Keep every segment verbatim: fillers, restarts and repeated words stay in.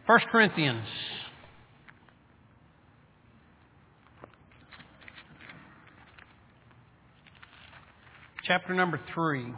First Corinthians. Chapter number three.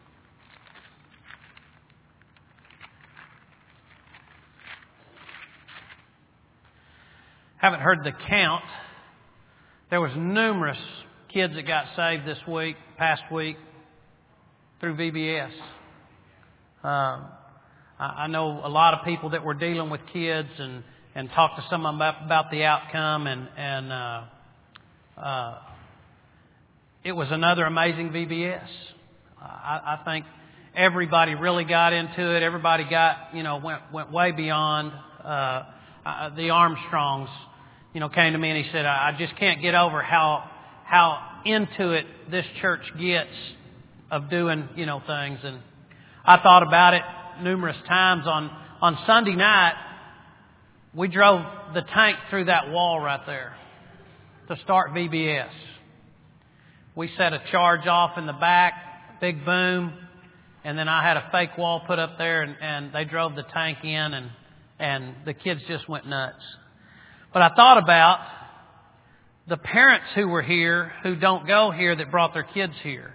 Haven't heard the count. There was numerous kids that got saved this week, past week, through V B S. Um, I know a lot of people that were dealing with kids and, and talked to some of them about, about the outcome, and, and uh, uh, it was another amazing V B S. I, I think everybody really got into it. Everybody got, you know, went went way beyond. Uh, uh, the Armstrongs, you know, came to me and he said, I, I just can't get over how how into it this church gets of doing, you know, things. And I thought about it numerous times. On on Sunday night, we drove the tank through that wall right there to start V B S. We set a charge off in the back, big boom, and then I had a fake wall put up there, and, and they drove the tank in, and and the kids just went nuts. But I thought about the parents who were here, who don't go here, that brought their kids here.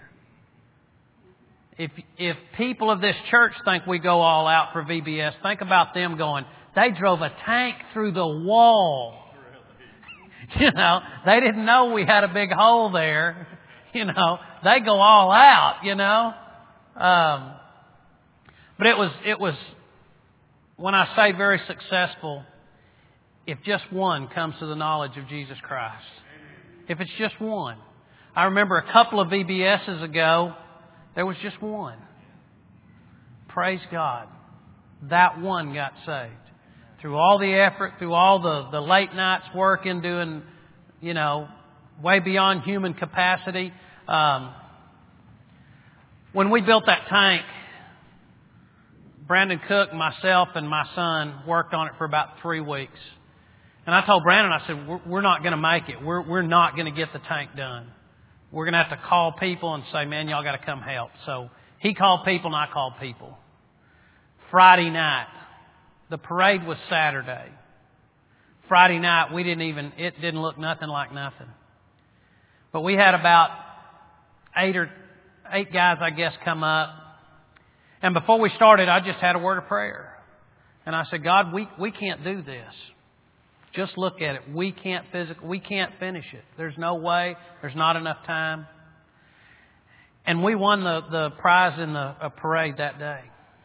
If if people of this church think we go all out for V B S, think about them going, they drove a tank through the wall. You know, they didn't know we had a big hole there. You know, they go all out, you know. Um, but it was, it was, when I say very successful, if just one comes to the knowledge of Jesus Christ. If it's just one. I remember a couple of V B S's ago, there was just one. Praise God. That one got saved. Through all the effort, through all the, the late nights working, doing, you know, way beyond human capacity. Um, when we built that tank, Brandon Cook, myself, and my son worked on it for about three weeks. And I told Brandon, I said, we're, we're not going to make it. We're, we're not going to get the tank done. We're going to have to call people and say, man, y'all got to come help. So he called people and I called people. Friday night. The parade was Saturday. Friday night, we didn't even, it didn't look nothing like nothing. But we had about eight or eight guys, I guess, come up. And before we started, I just had a word of prayer. And I said, God, we, we can't do this. Just look at it. We can't physically, we can't finish it. There's no way. There's not enough time. And we won the, the prize in the uh, parade that day.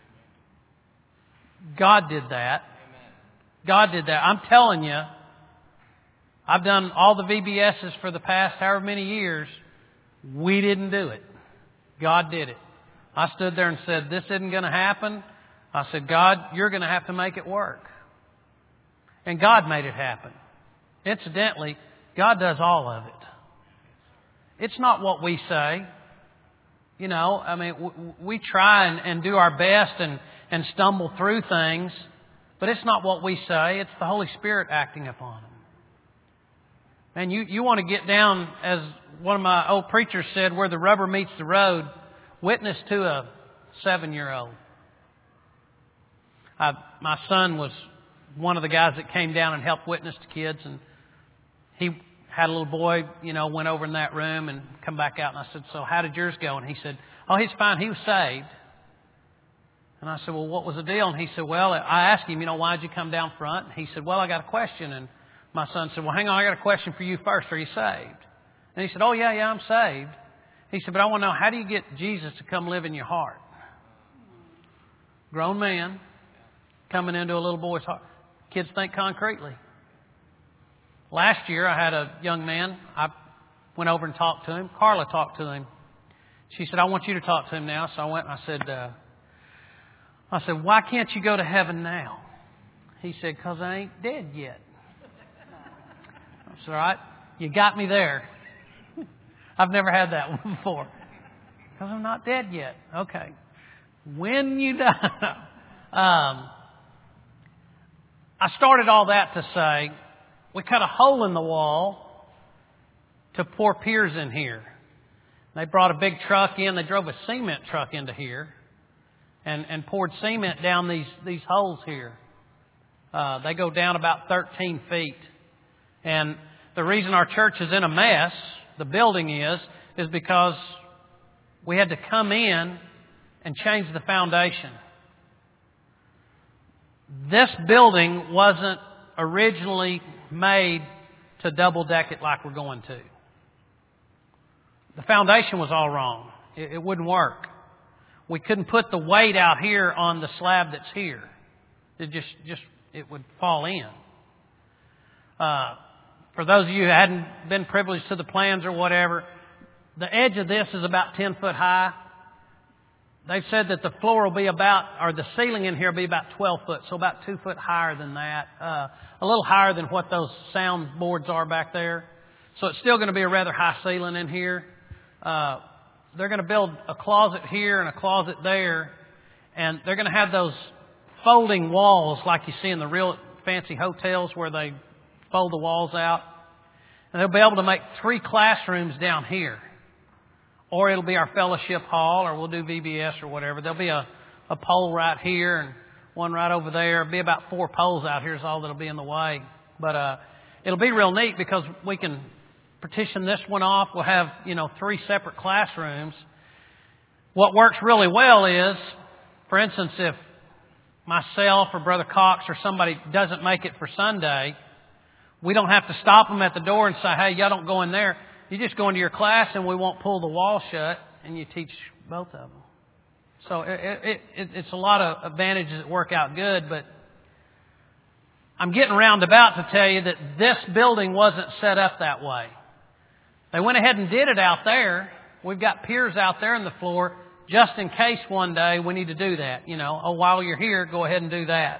God did that. God did that. I'm telling you, I've done all the V B S's for the past however many years. We didn't do it. God did it. I stood there and said, this isn't going to happen. I said, God, you're going to have to make it work. And God made it happen. Incidentally, God does all of it. It's not what we say. You know, I mean, we try and, and do our best and, and stumble through things, but it's not what we say. It's the Holy Spirit acting upon them. And you, you want to get down, as one of my old preachers said, where the rubber meets the road, witness to a seven-year-old. I, my son was one of the guys that came down and helped witness to kids, and he had a little boy, you know, went over in that room and come back out, and I said, so how did yours go? And he said, oh, he's fine. He was saved. And I said, well, what was the deal? And he said, well, I asked him, you know, why did you come down front? And he said, well, I got a question. And my son said, well, hang on, I got a question for you first. Are you saved? And he said, oh, yeah, yeah, I'm saved. He said, but I want to know, how do you get Jesus to come live in your heart? Grown man coming into a little boy's heart. Kids think concretely. Last year, I had a young man. I went over and talked to him. Carla talked to him. She said, I want you to talk to him now. So I went and I said, uh, I said, why can't you go to heaven now? He said, because I ain't dead yet. I said, all right, you got me there. I've never had that one before. Because I'm not dead yet. Okay. When you die. um, I started all that to say, we cut a hole in the wall to pour piers in here. They brought a big truck in. They drove a cement truck into here and, and poured cement down these, these holes here. Uh, they go down about thirteen feet. And the reason our church is in a mess, the building is, is because we had to come in and change the foundation. This building wasn't originally made to double deck it like we're going to. The foundation was all wrong. It, it wouldn't work. We couldn't put the weight out here on the slab that's here. It just, just it would fall in. Uh, for those of you who hadn't been privileged to the plans or whatever, the edge of this is about ten foot high. They've said that the floor will be about, or the ceiling in here will be about twelve foot, so about two foot higher than that. Uh, a little higher than what those sound boards are back there. So it's still going to be a rather high ceiling in here. Uh, they're going to build a closet here and a closet there, and they're going to have those folding walls like you see in the real fancy hotels where they fold the walls out. And they'll be able to make three classrooms down here. Or it'll be our fellowship hall, or we'll do V B S or whatever. There'll be a, a pole right here and one right over there. It'll be about four poles out here is all that'll be in the way. But uh, it'll be real neat because we can partition this one off. We'll have, you know, three separate classrooms. What works really well is, for instance, if myself or Brother Cox or somebody doesn't make it for Sunday, we don't have to stop them at the door and say, hey, y'all don't go in there. You just go into your class and we won't pull the wall shut, and you teach both of them. So it, it, it, it's a lot of advantages that work out good, but I'm getting roundabout to tell you that this building wasn't set up that way. They went ahead and did it out there. We've got piers out there in the floor just in case one day we need to do that. You know, oh, while you're here, go ahead and do that.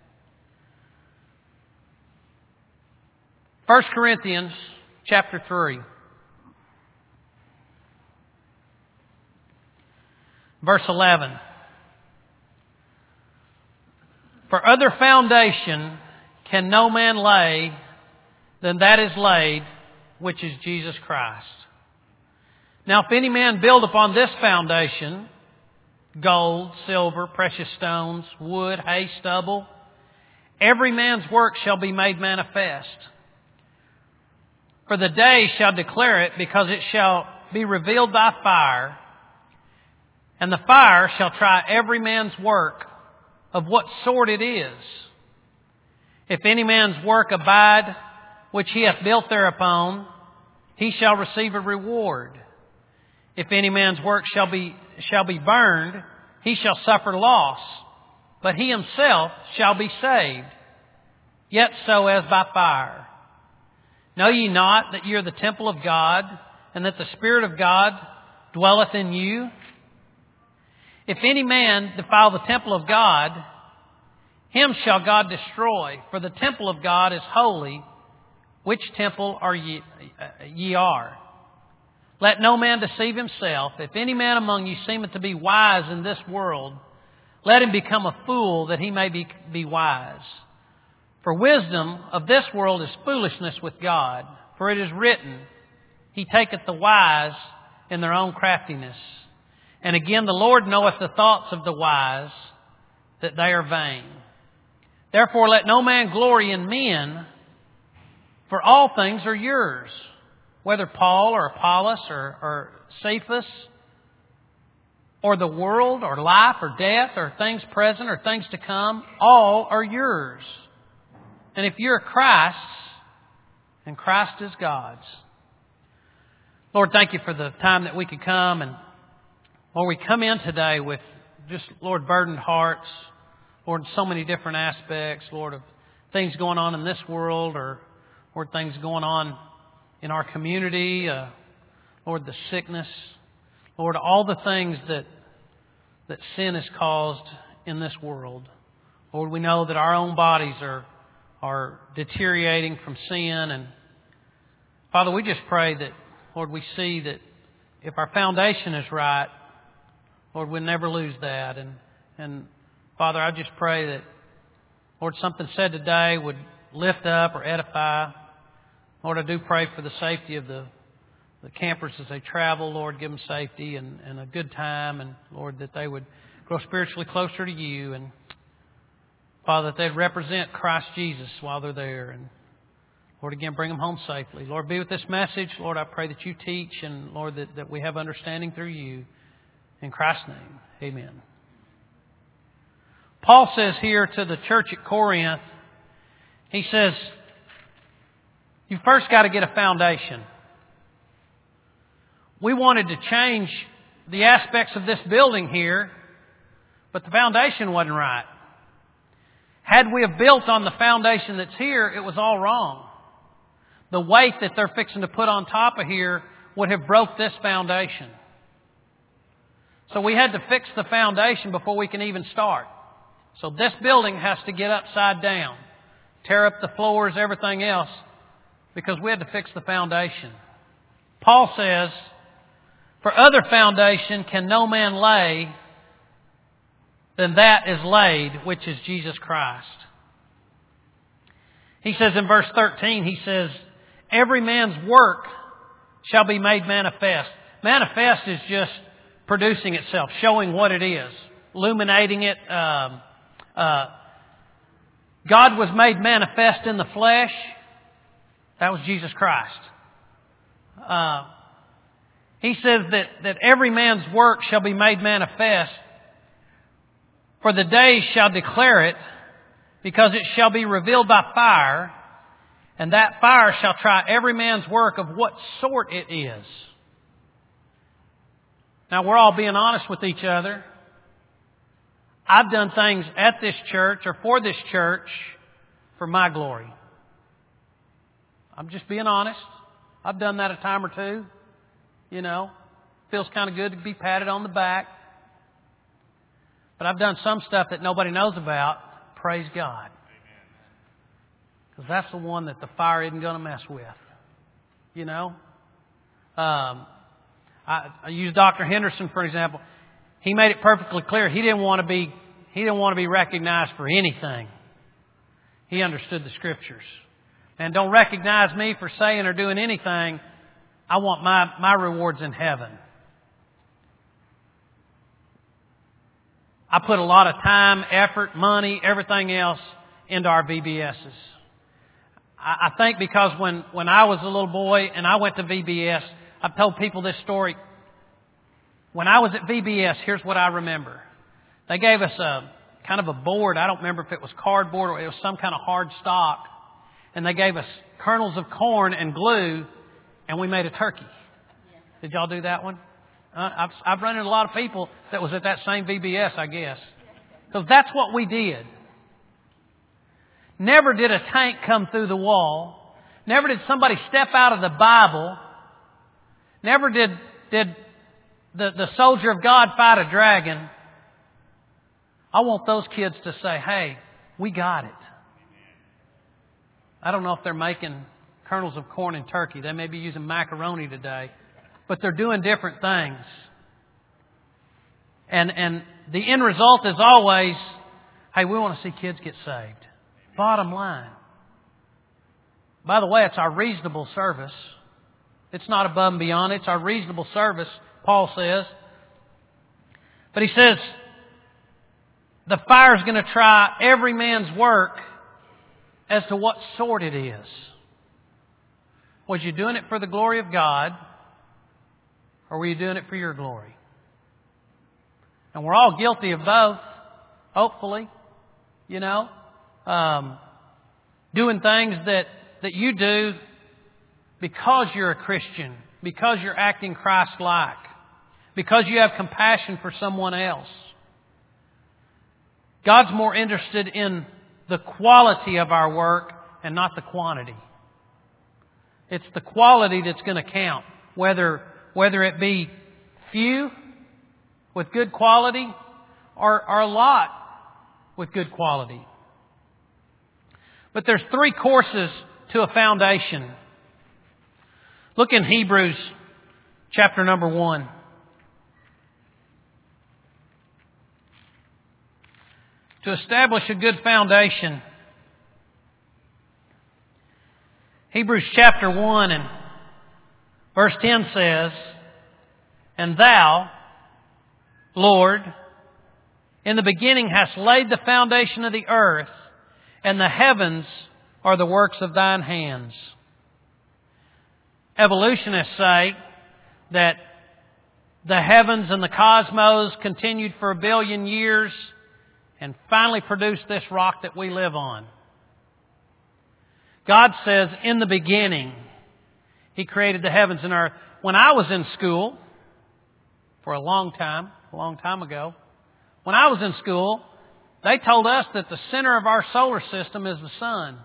First Corinthians chapter three. Verse eleven. For other foundation can no man lay than that is laid, which is Jesus Christ. Now if any man build upon this foundation, gold, silver, precious stones, wood, hay, stubble, every man's work shall be made manifest. For the day shall declare it, because it shall be revealed by fire, and the fire shall try every man's work of what sort it is. If any man's work abide, which he hath built thereupon, he shall receive a reward. If any man's work shall be, shall be burned, he shall suffer loss, but he himself shall be saved, yet so as by fire. Know ye not that ye are the temple of God, and that the Spirit of God dwelleth in you? If any man defile the temple of God, him shall God destroy, for the temple of God is holy, which temple are ye, ye are. Let no man deceive himself. If any man among you seemeth to be wise in this world, let him become a fool, that he may be, be wise. For wisdom of this world is foolishness with God. For it is written, He taketh the wise in their own craftiness. And again, the Lord knoweth the thoughts of the wise, that they are vain. Therefore let no man glory in men, for all things are yours. Whether Paul or Apollos or, or Cephas, or the world, or life, or death, or things present, or things to come, all are yours. And if you're Christ's, and Christ is God's. Lord, thank you for the time that we could come. And Lord, we come in today with just, Lord, burdened hearts. Lord, so many different aspects, Lord, of things going on in this world, or Lord, things going on in our community. Uh, Lord, the sickness. Lord, all the things that that sin has caused in this world. Lord, we know that our own bodies are are deteriorating from sin. And Father, we just pray that, Lord, we see that if our foundation is right, Lord, we'll never lose that. And, and Father, I just pray that, Lord, something said today would lift up or edify. Lord, I do pray for the safety of the, the campers as they travel. Lord, give them safety and, and a good time. And Lord, that they would grow spiritually closer to you. And Father, that they'd represent Christ Jesus while they're there. And Lord, again, bring them home safely. Lord, be with this message. Lord, I pray that you teach and, Lord, that, that we have understanding through you. In Christ's name, amen. Paul says here to the church at Corinth, he says, you first got to get a foundation. We wanted to change the aspects of this building here, but the foundation wasn't right. Had we have built on the foundation that's here, it was all wrong. The weight that they're fixing to put on top of here would have broke this foundation. So we had to fix the foundation before we can even start. So this building has to get upside down, tear up the floors, everything else, because we had to fix the foundation. Paul says, for other foundation can no man lay than that is laid, which is Jesus Christ. He says in verse thirteen, he says, every man's work shall be made manifest. Manifest is just producing itself, showing what it is, illuminating it. Um, uh, God was made manifest in the flesh. That was Jesus Christ. Uh, he says that, that every man's work shall be made manifest, for the days shall declare it, because it shall be revealed by fire, and that fire shall try every man's work of what sort it is. Now, we're all being honest with each other. I've done things at this church or for this church for my glory. I'm just being honest. I've done that a time or two. You know, feels kind of good to be patted on the back. But I've done some stuff that nobody knows about. Praise God. Because that's the one that the fire isn't going to mess with. You know? Um, I, I use Doctor Henderson, for example. He made it perfectly clear he didn't want to be he didn't want to be recognized for anything. He understood the Scriptures. And don't recognize me for saying or doing anything. I want my, my rewards in heaven. I put a lot of time, effort, money, everything else into our V B S's. I, I think because when, when I was a little boy and I went to V B S, I've told people this story. When I was at V B S, here's what I remember. They gave us a kind of a board. I don't remember if it was cardboard or it was some kind of hard stock. And they gave us kernels of corn and glue, and we made a turkey. Did y'all do that one? Uh, I've, I've run into a lot of people that was at that same V B S, I guess. Because that's what we did. Never did a tank come through the wall. Never did somebody step out of the Bible. Never did, did the, the soldier of God fight a dragon. I want those kids to say, hey, we got it. I don't know if they're making kernels of corn and turkey. They may be using macaroni today. But they're doing different things. And and the end result is always, hey, we want to see kids get saved. Bottom line. By the way, it's our reasonable service. It's not above and beyond. It's our reasonable service, Paul says. But he says, the fire is going to try every man's work as to what sort it is. Was you doing it for the glory of God, or were you doing it for your glory? And we're all guilty of both, hopefully. You know, um, doing things that, that you do because you're a Christian, because you're acting Christ-like, because you have compassion for someone else. God's more interested in the quality of our work and not the quantity. It's the quality that's going to count, whether whether it be few with good quality or, or a lot with good quality. But there's three courses to a foundation. Look in Hebrews chapter number one. To establish a good foundation, Hebrews chapter one and verse ten says, and thou, Lord, in the beginning hast laid the foundation of the earth, and the heavens are the works of thine hands. Evolutionists say that the heavens and the cosmos continued for a billion years and finally produced this rock that we live on. God says, in the beginning, He created the heavens and earth. When I was in school, for a long time, a long time ago, when I was in school, they told us that the center of our solar system is the sun.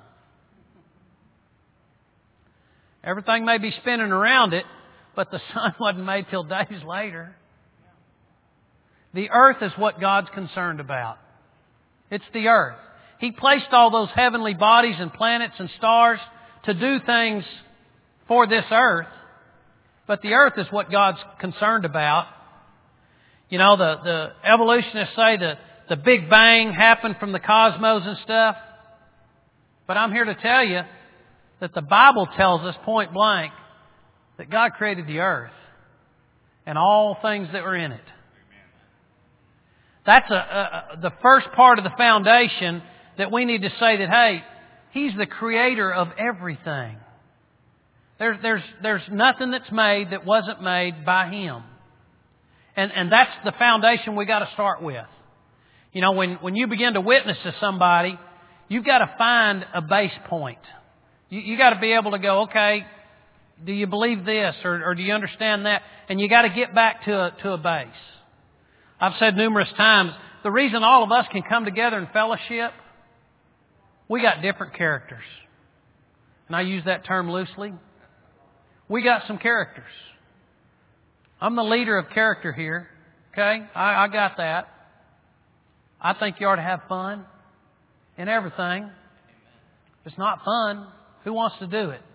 Everything may be spinning around it, but the sun wasn't made till days later. The earth is what God's concerned about. It's the earth. He placed all those heavenly bodies and planets and stars to do things for this earth. But the earth is what God's concerned about. You know, the, the evolutionists say that the Big Bang happened from the cosmos and stuff. But I'm here to tell you that the Bible tells us point blank that God created the earth and all things that were in it. That's a, a, the first part of the foundation that we need to say that, hey, He's the creator of everything. There's, there's, there's nothing that's made that wasn't made by Him. And, and that's the foundation we got to start with. You know, when, when you begin to witness to somebody, you've got to find a base point. You, you got to be able to go, okay, do you believe this or, or do you understand that? And you got to get back to a, to a base. I've said numerous times, the reason all of us can come together in fellowship, we got different characters. And I use that term loosely. We got some characters. I'm the leader of character here. Okay? I, I got that. I think you ought to have fun in everything. If it's not fun, who wants to do it?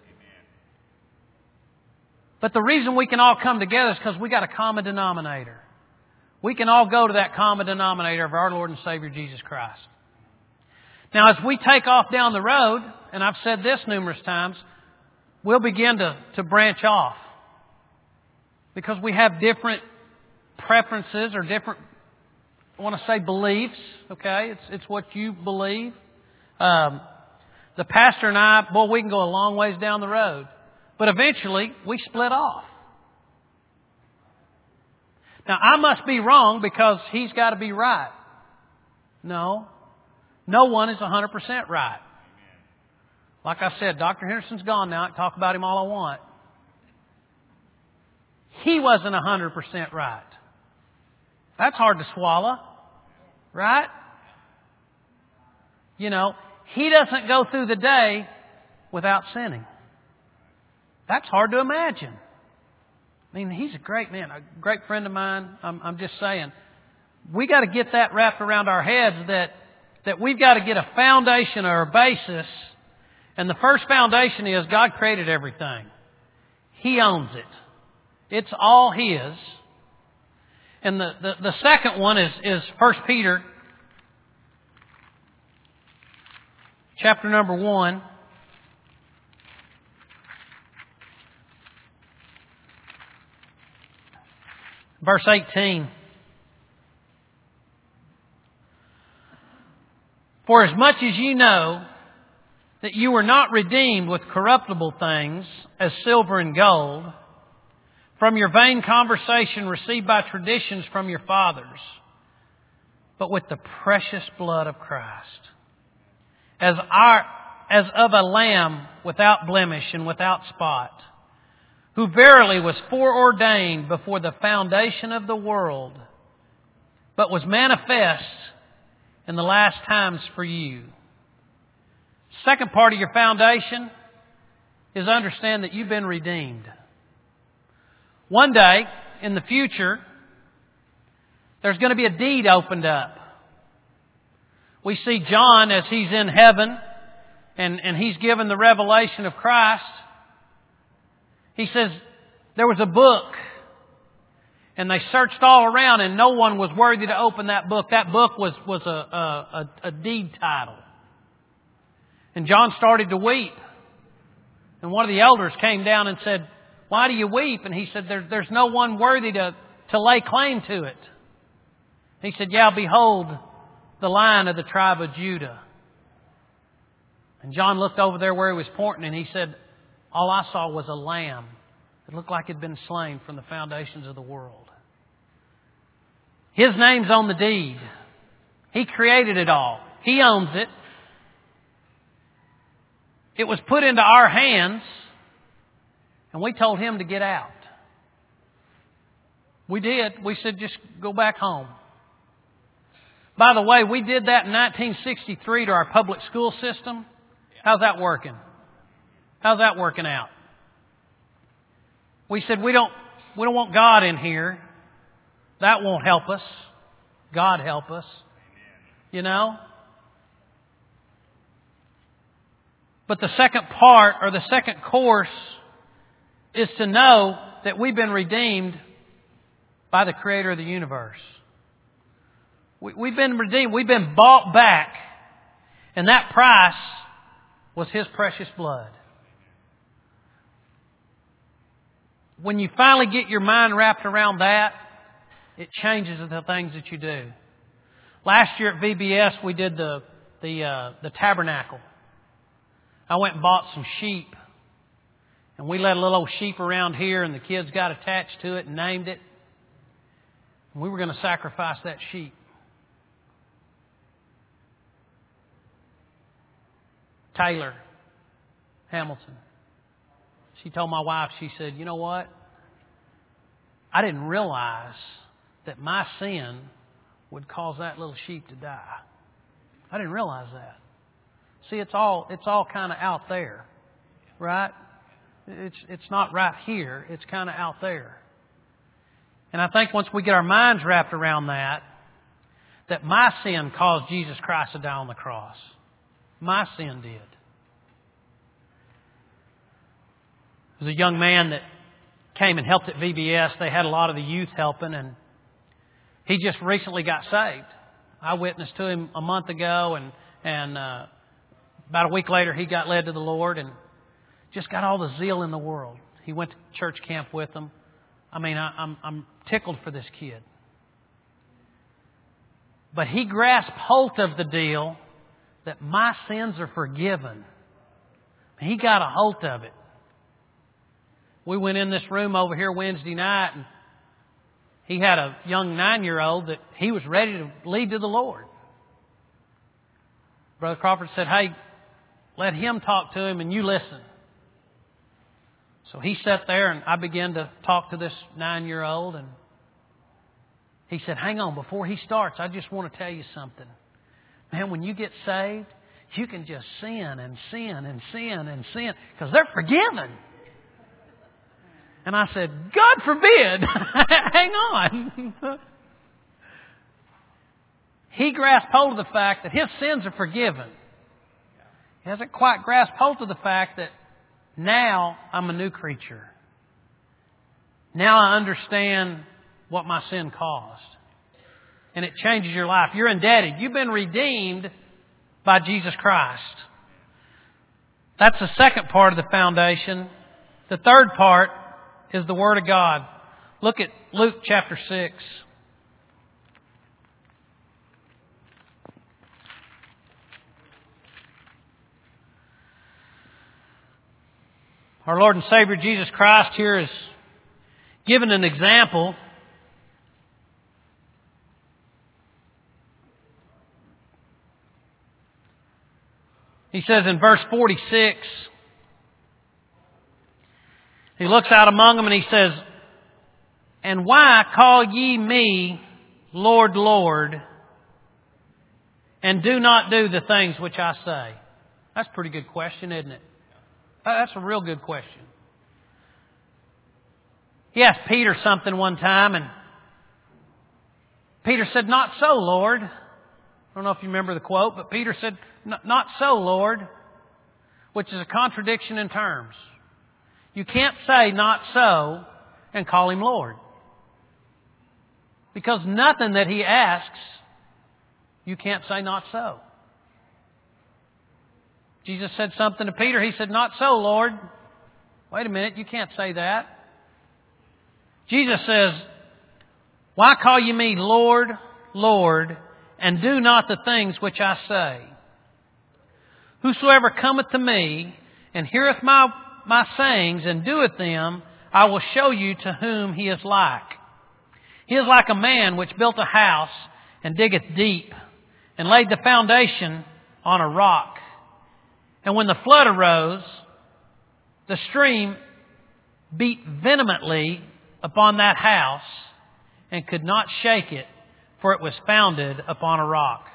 But the reason we can all come together is because we got a common denominator. We can all go to that common denominator of our Lord and Savior Jesus Christ. Now, as we take off down the road, and I've said this numerous times, we'll begin to, to branch off. Because we have different preferences or different, I want to say beliefs, okay? It's, it's what you believe. Um, the pastor and I, boy, we can go a long ways down the road. But eventually, we split off. Now, I must be wrong because he's got to be right. No. No one is one hundred percent right. Like I said, Doctor Henderson's gone now. I can talk about him all I want. He wasn't one hundred percent right. That's hard to swallow. Right? You know, he doesn't go through the day without sinning. That's hard to imagine. I mean, he's a great man, a great friend of mine. I'm, I'm just saying, we got to get that wrapped around our heads that, that we've got to get a foundation or a basis. And the first foundation is God created everything. He owns it. It's all His. And the, the, the second one is, is First Peter chapter number one. Verse eighteen. For as much as ye know that you were not redeemed with corruptible things as silver and gold from your vain conversation received by traditions from your fathers, but with the precious blood of Christ, as our, as of a lamb without blemish and without spot, who verily was foreordained before the foundation of the world, but was manifest in the last times for you. Second part of your foundation is understand that you've been redeemed. One day, in the future, there's going to be a deed opened up. We see John as he's in heaven and, and he's given the revelation of Christ. He says, there was a book and they searched all around and no one was worthy to open that book. That book was, was a, a, a deed title. And John started to weep. And one of the elders came down and said, why do you weep? And he said, there, there's no one worthy to, to lay claim to it. He said, yeah, behold the Lion of the tribe of Judah. And John looked over there where he was pointing and he said, all I saw was a lamb. It looked like it had been slain from the foundations of the world. His name's on the deed. He created it all. He owns it. It was put into our hands, and we told Him to get out. We did. We said, just go back home. By the way, we did that in nineteen sixty-three to our public school system. How's that working? How's that working out? We said, we don't, we don't want God in here. That won't help us. God help us. You know? But the second part, or the second course, is to know that we've been redeemed by the Creator of the universe. We, we've been redeemed. We've been bought back. And that price was His precious blood. When you finally get your mind wrapped around that, it changes the things that you do. Last year at V B S, we did the the uh, the tabernacle. I went and bought some sheep, and we let a little old sheep around here, and the kids got attached to it and named it. And we were going to sacrifice that sheep. Taylor Hamilton. She told my wife, she said, you know what? I didn't realize that my sin would cause that little sheep to die. I didn't realize that. See, it's all it's all kind of out there, right? It's it's not right here. It's kind of out there. And I think once we get our minds wrapped around that, that my sin caused Jesus Christ to die on the cross. My sin did. There was a young man that came and helped at V B S. They had a lot of the youth helping, and he just recently got saved. I witnessed to him a month ago, and and uh, about a week later he got led to the Lord and just got all the zeal in the world. He went to church camp with them. I mean, I, I'm I'm tickled for this kid. But he grasped hold of the deal that my sins are forgiven. He got a hold of it. We went in this room over here Wednesday night, and he had a young nine-year-old that he was ready to lead to the Lord. Brother Crawford said, hey, let him talk to him and you listen. So he sat there, and I began to talk to this nine-year-old, and he said, hang on, before he starts, I just want to tell you something. Man, when you get saved, you can just sin and sin and sin and sin because they're forgiven. And I said, God forbid. Hang on. He grasped hold of the fact that his sins are forgiven. He hasn't quite grasped hold of the fact that now I'm a new creature. Now I understand what my sin caused. And it changes your life. You're indebted. You've been redeemed by Jesus Christ. That's the second part of the foundation. The third part is the Word of God. Look at Luke chapter six. Our Lord and Savior Jesus Christ here is given an example. He says in verse forty-six, he looks out among them and he says, and why call ye me Lord, Lord, and do not do the things which I say? That's a pretty good question, isn't it? That's a real good question. He asked Peter something one time, and Peter said, not so, Lord. I don't know if you remember the quote, but Peter said, not so, Lord, which is a contradiction in terms. You can't say not so and call Him Lord. Because nothing that He asks, you can't say not so. Jesus said something to Peter. He said, not so, Lord. Wait a minute, you can't say that. Jesus says, why call you me Lord, Lord, and do not the things which I say. Whosoever cometh to me, and heareth my, my sayings, and doeth them, I will show you to whom he is like. He is like a man which built a house, and diggeth deep, and laid the foundation on a rock. And when the flood arose, the stream beat vehemently upon that house, and could not shake it, for it was founded upon a rock.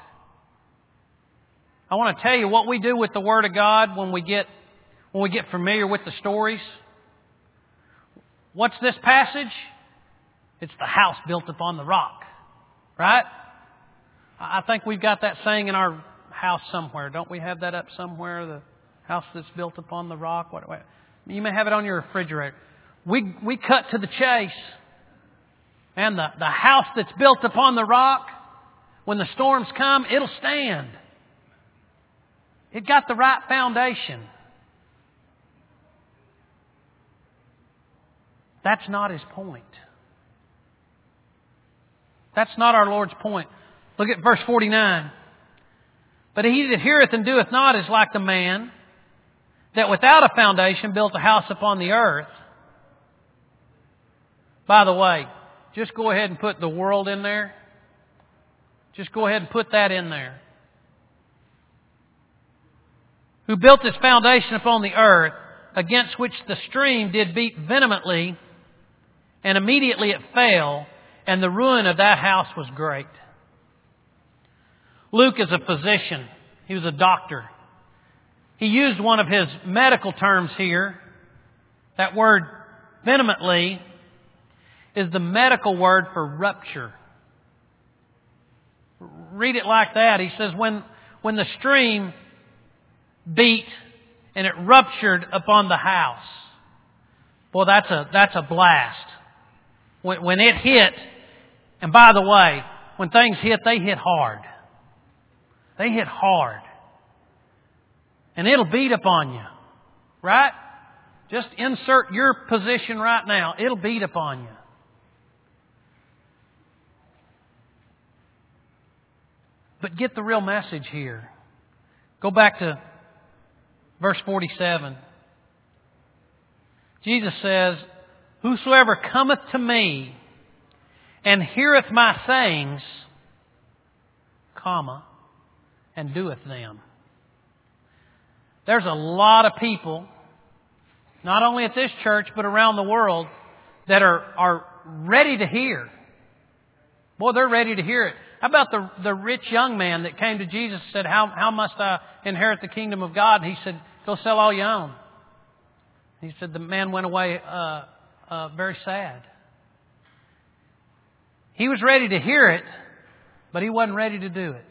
I want to tell you what we do with the Word of God when we get when we get familiar with the stories. What's this passage? It's the house built upon the rock, right? I think we've got that saying in our house somewhere. Don't we have that up somewhere? The house that's built upon the rock. What, what? You may have it on your refrigerator. We we cut to the chase. And the, the house that's built upon the rock, when the storms come, it'll stand. It got the right foundation. That's not His point. That's not our Lord's point. Look at verse forty-nine. But he that heareth and doeth not is like the man that without a foundation built a house upon the earth. By the way, just go ahead and put the world in there. Just go ahead and put that in there. Who built his foundation upon the earth, against which the stream did beat vehemently, and immediately it fell, and the ruin of that house was great. Luke is a physician. He was a doctor. He used one of his medical terms here. That word vehemently is the medical word for rupture. Read it like that. He says, when, when the stream beat and it ruptured upon the house. Boy, that's a, that's a blast. When, when it hit, and by the way, when things hit, they hit hard. They hit hard. And it'll beat upon you. Right? Just insert your position right now. It'll beat upon you. But get the real message here. Go back to verse forty-seven. Jesus says, Whosoever cometh to me and heareth my sayings, comma, and doeth them. There's a lot of people, not only at this church, but around the world, that are, are ready to hear. Boy, they're ready to hear it. How about the, the rich young man that came to Jesus and said, how, how must I inherit the kingdom of God? And he said, go sell all you own. He said the man went away uh, uh, very sad. He was ready to hear it, but he wasn't ready to do it.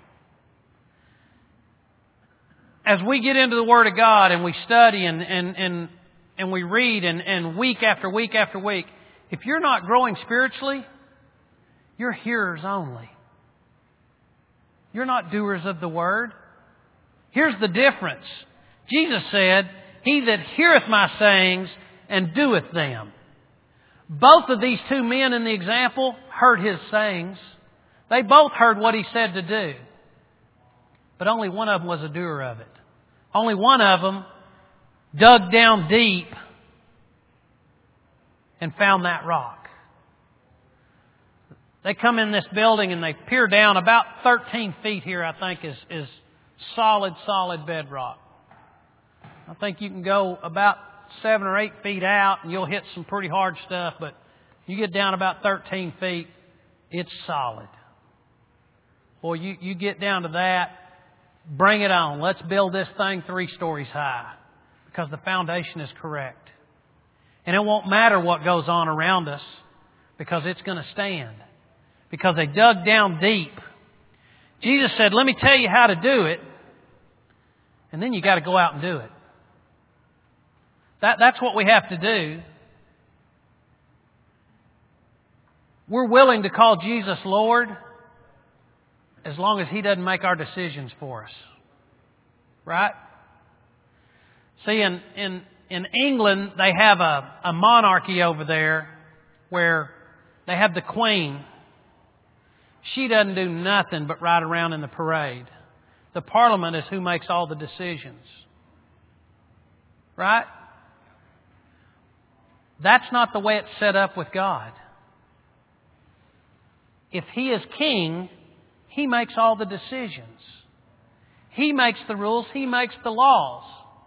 As we get into the Word of God and we study and, and, and, and we read and, and week after week after week, if you're not growing spiritually, you're hearers only. You're not doers of the Word. Here's the difference. Jesus said, He that heareth my sayings and doeth them. Both of these two men in the example heard His sayings. They both heard what He said to do. But only one of them was a doer of it. Only one of them dug down deep and found that rock. They come in this building and they peer down about thirteen feet here, I think, is, is solid, solid bedrock. I think you can go about seven or eight feet out and you'll hit some pretty hard stuff, but you get down about thirteen feet, it's solid. Boy, you, you get down to that, bring it on. Let's build this thing three stories high because the foundation is correct. And it won't matter what goes on around us because it's going to stand. Because they dug down deep. Jesus said, let me tell you how to do it. And then you got to go out and do it. That, that's what we have to do. We're willing to call Jesus Lord as long as He doesn't make our decisions for us. Right? See, in, in, in England, they have a, a monarchy over there where they have the Queen. She doesn't do nothing but ride around in the parade. The Parliament is who makes all the decisions. Right? That's not the way it's set up with God. If He is king, He makes all the decisions. He makes the rules. He makes the laws.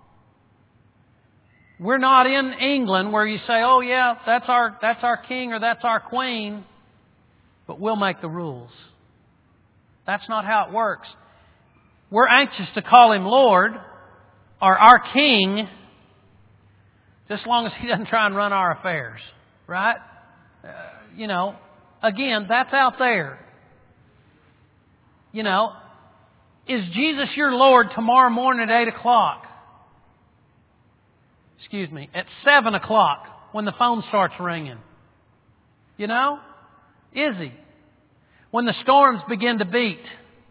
We're not in England where you say, oh yeah, that's our, that's our king or that's our queen, but we'll make the rules. That's not how it works. We're anxious to call Him Lord or our King, just as long as He doesn't try and run our affairs. Right? Uh, you know, again, that's out there. You know, is Jesus your Lord tomorrow morning at eight o'clock? Excuse me, at seven o'clock when the phone starts ringing? You know? Is He? When the storms begin to beat,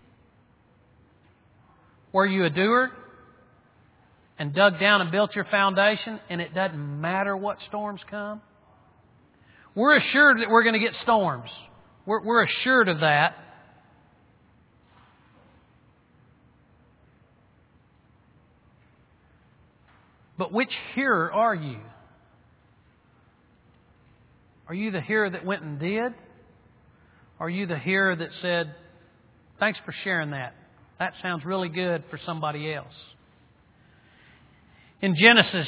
were you a doer and dug down and built your foundation and it doesn't matter what storms come? We're assured that we're going to get storms. We're, we're assured of that. But which hearer are you? Are you the hearer that went and did? Are you the hearer that said, thanks for sharing that. That sounds really good for somebody else. In Genesis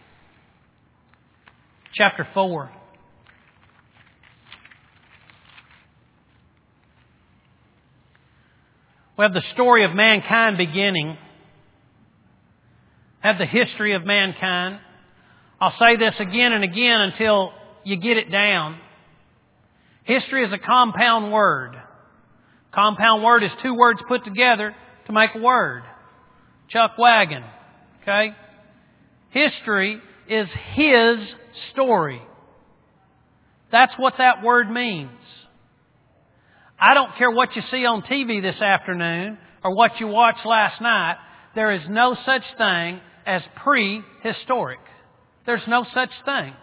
chapter four, we have the story of mankind beginning. Have the history of mankind. I'll say this again and again until you get it down. History is a compound word. Compound word is two words put together to make a word. Chuck wagon. Okay? History is His story. That's what that word means. I don't care what you see on T V this afternoon or what you watched last night. There is no such thing as prehistoric. There's no such thing.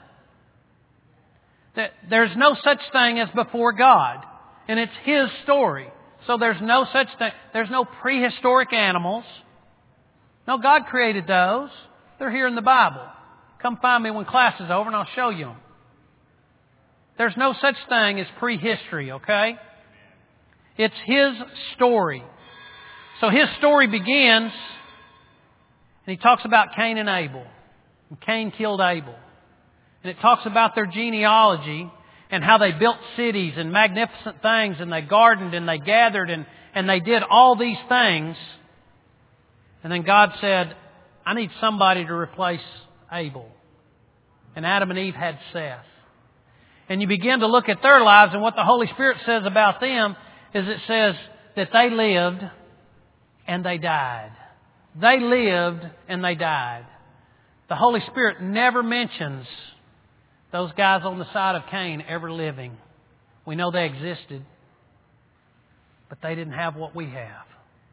There's no such thing as before God. And it's His story. So there's no such thing. There's no prehistoric animals. No, God created those. They're here in the Bible. Come find me when class is over and I'll show you them. There's no such thing as prehistory, okay? It's His story. So His story begins, and He talks about Cain and Abel. And Cain killed Abel. And it talks about their genealogy and how they built cities and magnificent things, and they gardened and they gathered and, and they did all these things. And then God said, I need somebody to replace Abel. And Adam and Eve had Seth. And you begin to look at their lives, and what the Holy Spirit says about them is it says that they lived and they died. They lived and they died. The Holy Spirit never mentions those guys on the side of Cain ever living. We know they existed, but they didn't have what we have.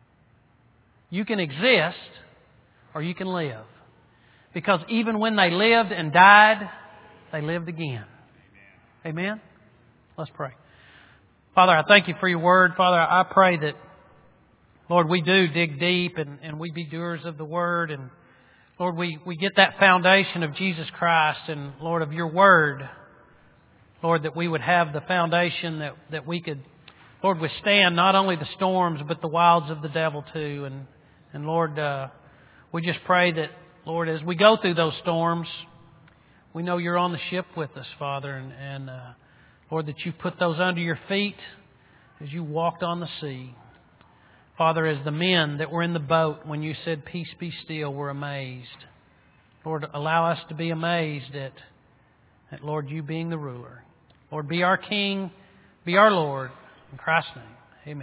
You can exist or you can live. Because even when they lived and died, they lived again. Amen? Amen? Let's pray. Father, I thank You for Your Word. Father, I pray that, Lord, we do dig deep and, and we be doers of the Word. And Lord, we, we get that foundation of Jesus Christ and, Lord, of Your Word. Lord, that we would have the foundation that, that we could, Lord, withstand not only the storms but the wilds of the devil too. And, and Lord, uh, we just pray that, Lord, as we go through those storms, we know You're on the ship with us, Father. And, and uh, Lord, that You put those under Your feet as You walked on the sea. Father, as the men that were in the boat when You said, peace be still, were amazed. Lord, allow us to be amazed at, at, Lord, You being the ruler. Lord, be our King, be our Lord. In Christ's name.